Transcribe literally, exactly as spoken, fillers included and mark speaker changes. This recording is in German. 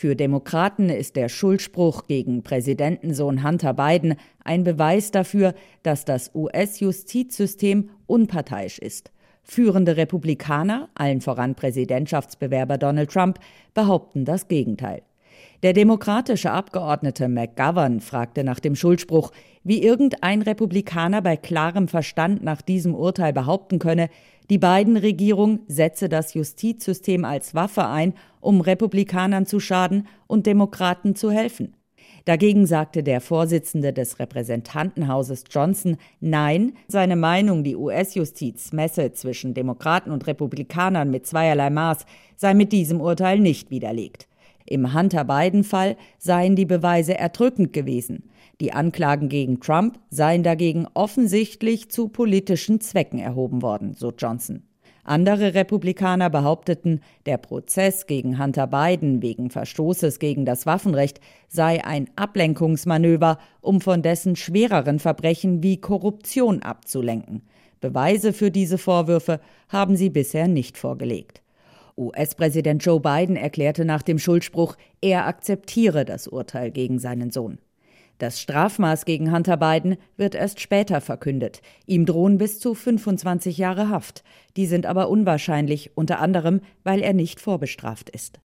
Speaker 1: Für Demokraten ist der Schuldspruch gegen Präsidentensohn Hunter Biden ein Beweis dafür, dass das U S-Justizsystem unparteiisch ist. Führende Republikaner, allen voran Präsidentschaftsbewerber Donald Trump, behaupten das Gegenteil. Der demokratische Abgeordnete McGovern fragte nach dem Schuldspruch, wie irgendein Republikaner bei klarem Verstand nach diesem Urteil behaupten könne, die Biden-Regierung setze das Justizsystem als Waffe ein, um Republikanern zu schaden und Demokraten zu helfen. Dagegen sagte der Vorsitzende des Repräsentantenhauses Johnson, nein, seine Meinung, die U S-Justiz messe zwischen Demokraten und Republikanern mit zweierlei Maß, sei mit diesem Urteil nicht widerlegt. Im Hunter-Biden-Fall seien die Beweise erdrückend gewesen. Die Anklagen gegen Trump seien dagegen offensichtlich zu politischen Zwecken erhoben worden, so Johnson. Andere Republikaner behaupteten, der Prozess gegen Hunter Biden wegen Verstoßes gegen das Waffenrecht sei ein Ablenkungsmanöver, um von dessen schwereren Verbrechen wie Korruption abzulenken. Beweise für diese Vorwürfe haben sie bisher nicht vorgelegt. U S-Präsident Joe Biden erklärte nach dem Schuldspruch, er akzeptiere das Urteil gegen seinen Sohn. Das Strafmaß gegen Hunter Biden wird erst später verkündet. Ihm drohen bis zu fünfundzwanzig Jahre Haft. Die sind aber unwahrscheinlich, unter anderem, weil er nicht vorbestraft ist.